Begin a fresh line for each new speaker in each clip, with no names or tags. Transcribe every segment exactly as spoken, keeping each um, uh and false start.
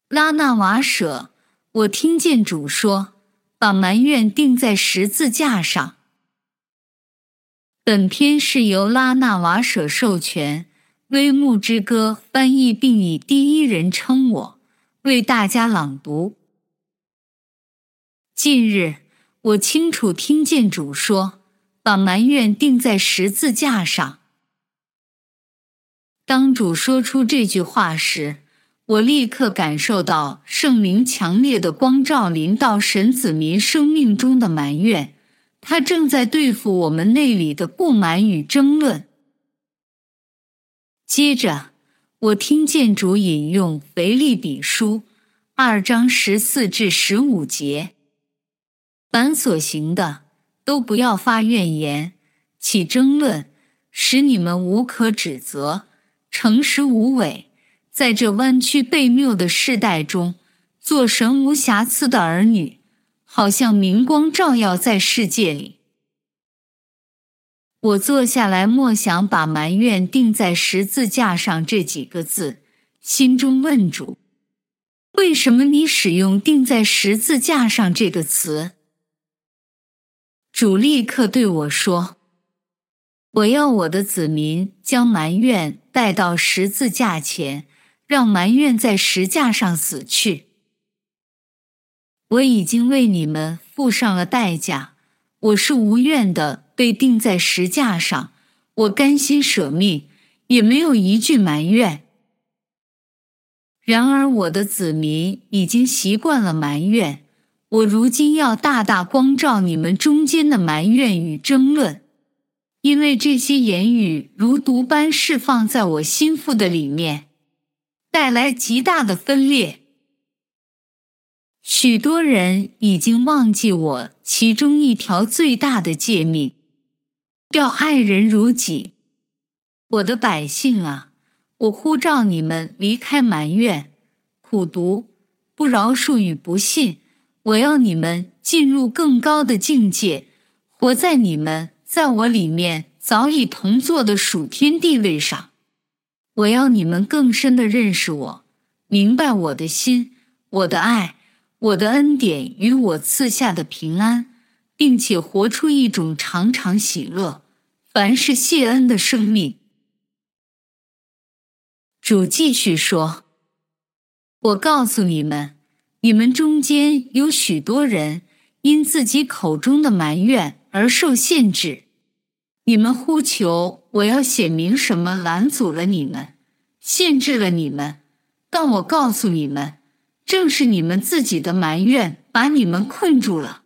拉纳瓦舍，我听见主说，把埋怨钉在十字架上。本篇是由拉纳瓦舍授权，微木之歌翻译并以第一人称我，为大家朗读。近日，我清楚听见主说，把埋怨钉在十字架上。当主说出这句话时，我立刻感受到圣灵强烈的光照临到神子民生命中的埋怨，他正在对付我们内里的不满与争论。接着，我听见主引用腓立比书二章十四至十五节，凡所行的，都不要发怨言，起争论，使你们无可指责，诚实无伪，在这弯曲悖谬的世代中，做神无瑕疵的儿女，好像明光照耀在世界里。我坐下来默想把埋怨钉在十字架上这几个字，心中问主，为什么你使用钉在十字架上这个词？主立刻对我说，我要我的子民将埋怨带到十字架前，让埋怨在石架上死去。我已经为你们付上了代价，我是无怨的被钉在石架上，我甘心舍命，也没有一句埋怨。然而我的子民已经习惯了埋怨，我如今要大大光照你们中间的埋怨与争论，因为这些言语如毒般释放在我心腹的里面，带来极大的分裂。许多人已经忘记我其中一条最大的诫命，要爱人如己。我的百姓啊，我呼召你们离开埋怨、苦毒、不饶恕与不信，我要你们进入更高的境界，活在你们在我里面早已同坐的属天地位上。我要你们更深地认识我，明白我的心，我的爱，我的恩典与我赐下的平安，并且活出一种常常喜乐，凡事谢恩的生命。主继续说，我告诉你们，你们中间有许多人因自己口中的埋怨而受限制。你们呼求我要显明什么拦阻了你们，限制了你们，但我告诉你们，正是你们自己的埋怨把你们困住了。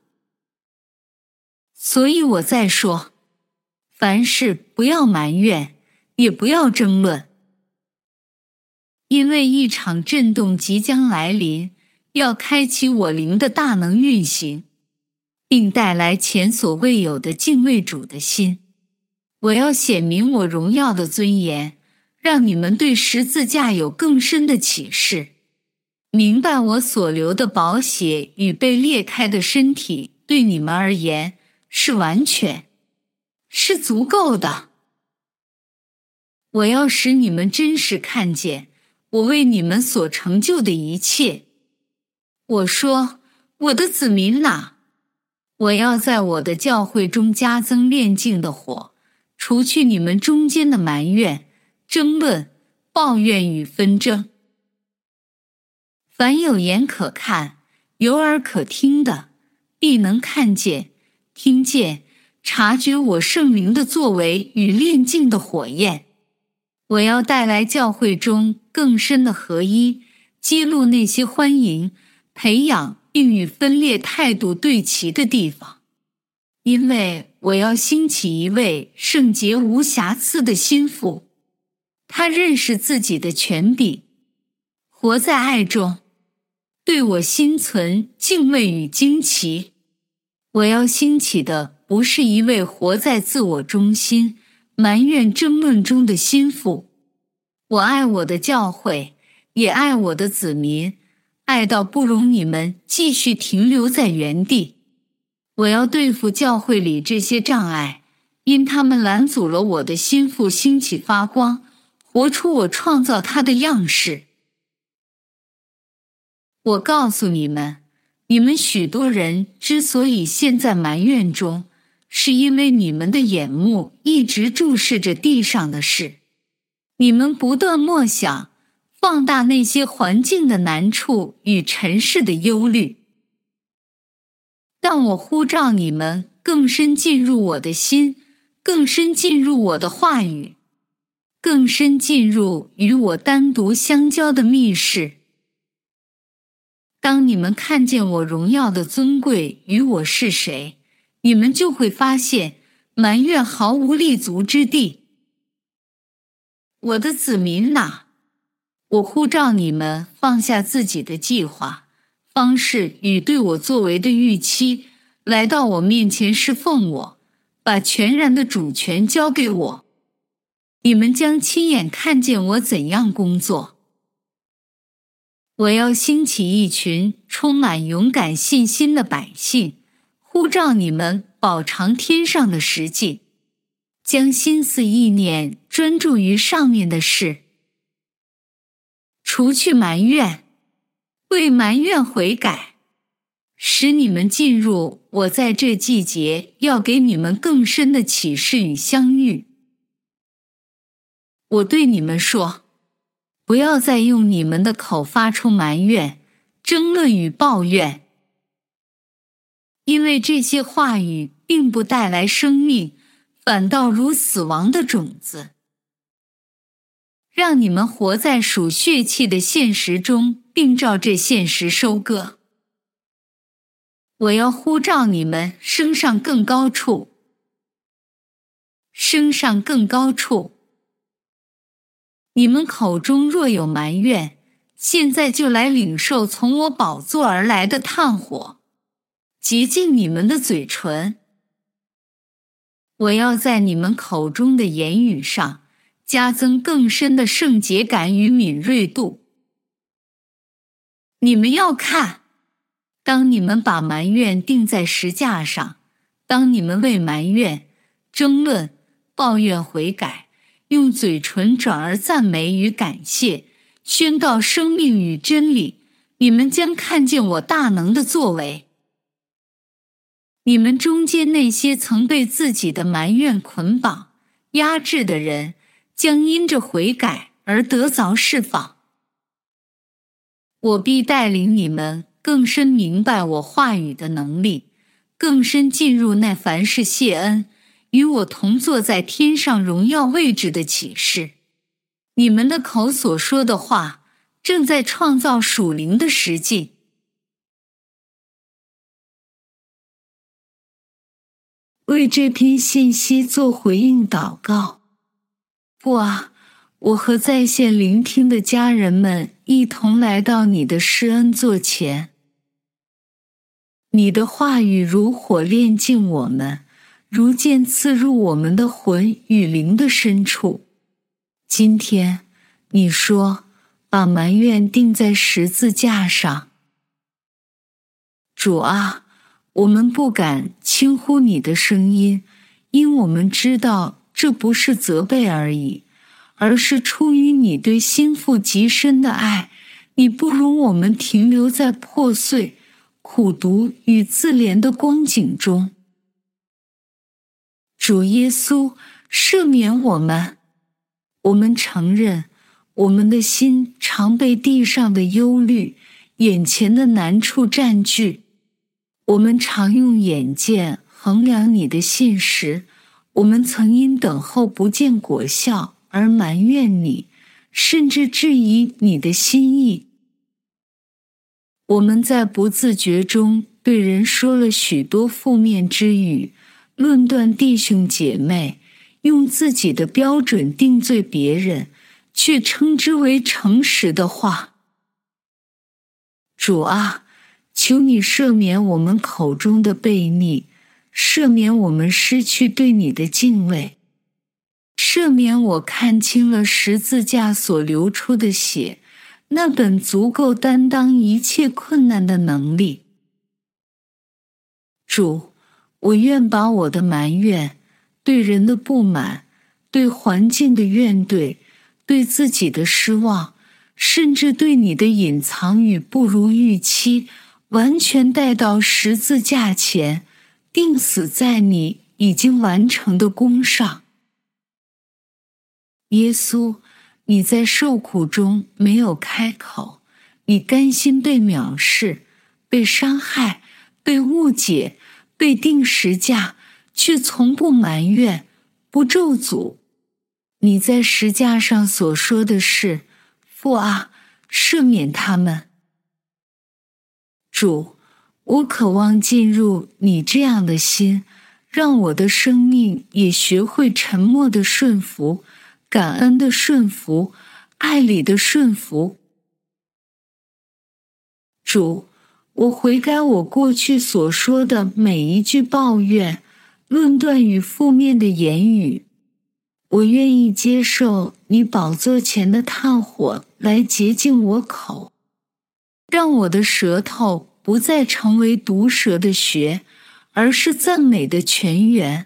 所以我再说，凡事不要埋怨，也不要争论，因为一场震动即将来临，要开启我灵的大能运行，并带来前所未有的敬畏主的心。我要显明我荣耀的尊严，让你们对十字架有更深的启示，明白我所流的宝血与被裂开的身体对你们而言是完全，是足够的。我要使你们真实看见我为你们所成就的一切。我说，我的子民哪，我要在我的教会中加增炼净的火，除去你们中间的埋怨、争论、抱怨与纷争。凡有眼可看、有耳可听的，必能看见、听见、察觉我圣灵的作为与炼净的火焰。我要带来教会中更深的合一，揭露那些欢迎、培养并与分裂态度对齐的地方。因为我要兴起一位圣洁无瑕疵的心腹，他认识自己的权柄，活在爱中，对我心存敬畏与惊奇。我要兴起的不是一位活在自我中心、埋怨争论中的心腹。我爱我的教会，也爱我的子民，爱到不容你们继续停留在原地。我要对付教会里这些障碍，因他们拦阻了我的心腹兴起发光，活出我创造他的样式。 我告诉你们，你们许多人之所以陷在埋怨中，是因为你们的眼目一直注视着地上的事，你们不断默想，放大那些环境的难处与尘世的忧虑。但我呼召你们更深进入我的心，更深进入我的话语，更深进入与我单独相交的密室。当你们看见我荣耀的尊贵与我是谁，你们就会发现埋怨毫无立足之地。我的子民哪，我呼召你们放下自己的计划、方式与对我作为的预期，来到我面前侍奉我，把全然的主权交给我。你们将亲眼看见我怎样工作。我要兴起一群充满勇敢信心的百姓，呼召你们饱尝天上的实际，将心思意念专注于上面的事，除去埋怨，为埋怨悔改，使你们进入我在这季节要给你们更深的启示与相遇。我对你们说，不要再用你们的口发出埋怨、争论与抱怨，因为这些话语并不带来生命，反倒如死亡的种子，让你们活在属血气的现实中，并照这现实收割。我要呼召你们升上更高处，升上更高处。你们口中若有埋怨，现在就来领受从我宝座而来的炭火，洁净你们的嘴唇。我要在你们口中的言语上加增更深的圣洁感与敏锐度。你们要看，当你们把埋怨钉在石架上，当你们为埋怨、争论、抱怨悔改，用嘴唇转而赞美与感谢，宣告生命与真理，你们将看见我大能的作为。你们中间那些曾被自己的埋怨捆绑、压制的人，将因着悔改而得着释放。我必带领你们更深明白我话语的能力，更深进入那凡是谢恩与我同坐在天上荣耀位置的启示。你们的口所说的话，正在创造属灵的实际。为这篇信息做回应祷告。父啊，我和在线聆听的家人们一同来到你的施恩座前。你的话语如火炼净我们，如剑刺入我们的魂与灵的深处。今天你说，把埋怨钉在十字架上。主啊，我们不敢轻忽你的声音，因我们知道这不是责备而已，而是出于你对心腹极深的爱。你不容我们停留在破碎、苦毒与自怜的光景中。主耶稣，赦免我们。我们承认，我们的心常被地上的忧虑、眼前的难处占据。我们常用眼见衡量你的信实，我们曾因等候不见果效而埋怨你，甚至质疑你的心意。我们在不自觉中对人说了许多负面之语，论断弟兄姐妹，用自己的标准定罪别人，却称之为诚实的话。主啊，求你赦免我们口中的悖逆，赦免我们失去对你的敬畏，赦免我看清了十字架所流出的血，那本足够担当一切困难的能力。主，我愿把我的埋怨、对人的不满、对环境的怨怼、对自己的失望， 甚至对你的隐藏与不如预期，完全带到十字架前，钉死在你已经完成的工上。耶稣，你在受苦中没有开口，你甘心被藐视，被伤害，被误解，被钉十架，却从不埋怨，不咒诅。你在十架上所说的是：父啊，赦免他们。主，我渴望进入你这样的心，让我的生命也学会沉默的顺服，感恩的顺服，爱里的顺服。主，我悔改我过去所说的每一句抱怨、论断与负面的言语。我愿意接受你宝座前的炭火来洁净我口，让我的舌头不再成为毒蛇的穴，而是赞美的泉源。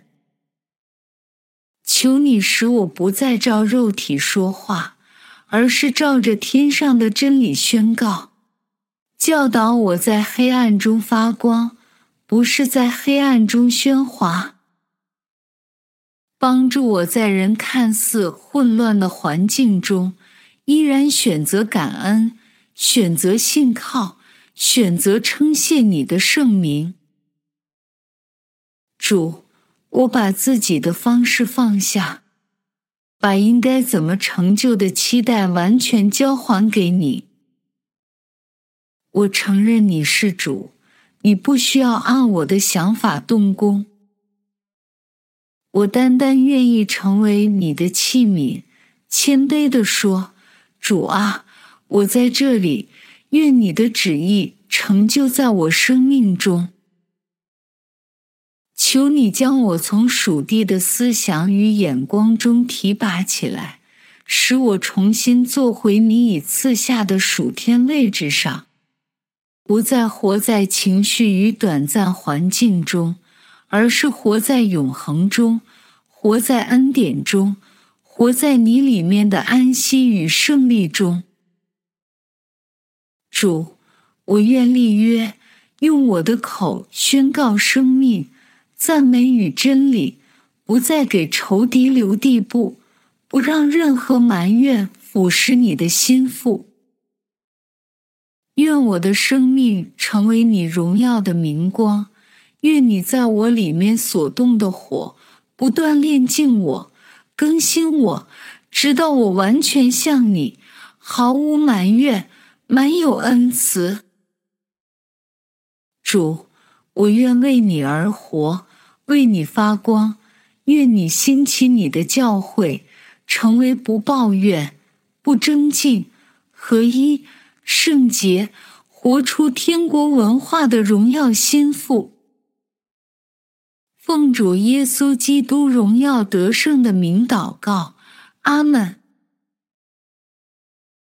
求你使我不再照肉体说话，而是照着天上的真理宣告，教导我在黑暗中发光，不是在黑暗中喧哗。帮助我在人看似混乱的环境中，依然选择感恩，选择信靠，选择称谢你的圣名。主，我把自己的方式放下，把应该怎么成就的期待完全交还给你。我承认你是主，你不需要按我的想法动工。我单单愿意成为你的器皿，谦卑地说：主啊，我在这里，愿你的旨意成就在我生命中。求你将我从属地的思想与眼光中提拔起来，使我重新坐回你已赐下的属天位置上，不再活在情绪与短暂环境中，而是活在永恒中，活在恩典中，活在你里面的安息与胜利中。主，我愿立约，用我的口宣告生命、赞美与真理，不再给仇敌留地步，不让任何埋怨腐蚀你的心腹。愿我的生命成为你荣耀的明光，愿你在我里面所动的火不断炼净我，更新我，直到我完全像你，毫无埋怨，满有恩慈。主，我愿为你而活，为你发光，愿你兴起你的教诲，成为不抱怨、不争竞、合一、圣洁，活出天国文化的荣耀心腹。奉主耶稣基督荣耀得胜的名祷告，阿们。